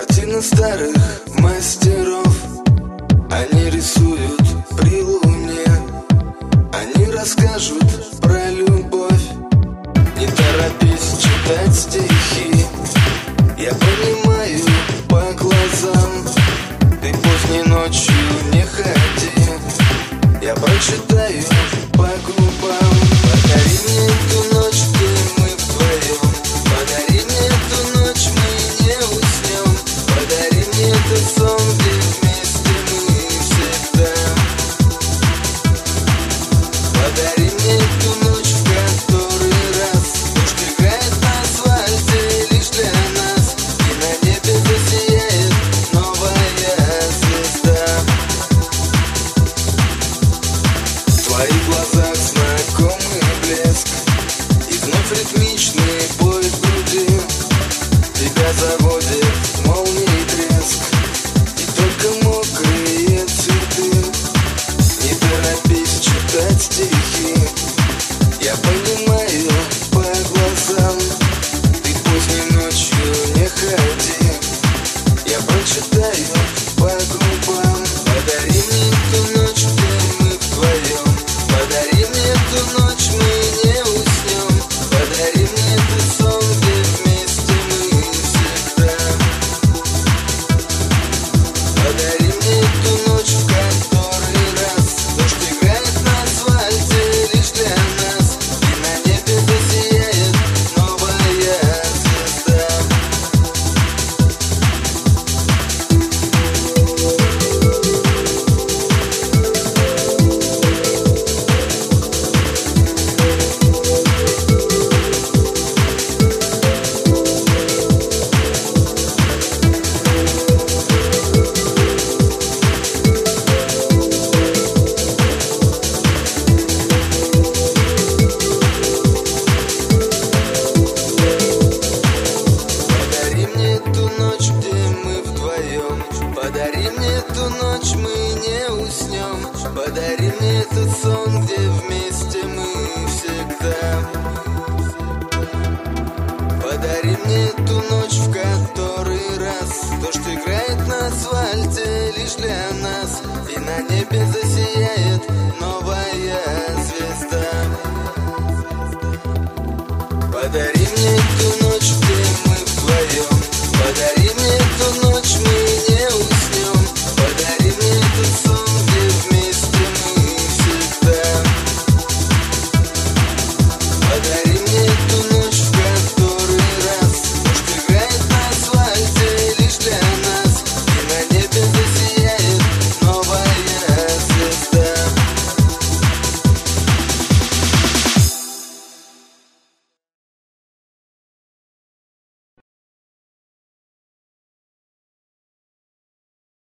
Картины старых мастеров, они рисуют при луне, они расскажут про любовь. Не торопись читать стихи, я понимаю по глазам. Ты поздней ночью не ходи, я прочитаю по губам. Подари мне эту ночь, где мы вдвоем, подари мне эту ночь, мы не уснем. Подари мне этот сон, где вместе мы всегда. Подари мне эту ночь, в который раз дождь играет на асфальте лишь для нас, и на небе засияет новая звезда. В твоих глазах знакомый блеск, и вновь ритмичный бой в груди. Тебя заводит молнией треск, и только мокрые цветы. Не торопись читать стихи, я понимаю по глазам. Ты поздней ночью не ходи, я прочитаю по губам. Подари мне эту ночь, где мы вдвоем, подари мне эту ночь, мы не уснем. Подари мне этот сон, где вместе мы всегда. Подари мне эту ночь, в который раз дождь играет на асфальте лишь для нас, и на небе засияет новая звезда. Подари мне эту ночь, где мы вдвоем, подари мне эту ночь, мы не уснем. Подари мне этот сон, где вместе мы всегда. Подари мне эту ночь, в который раз дождь играет на асфальте лишь для нас, и на небе засияет новая звезда. Подари мне эту ночь.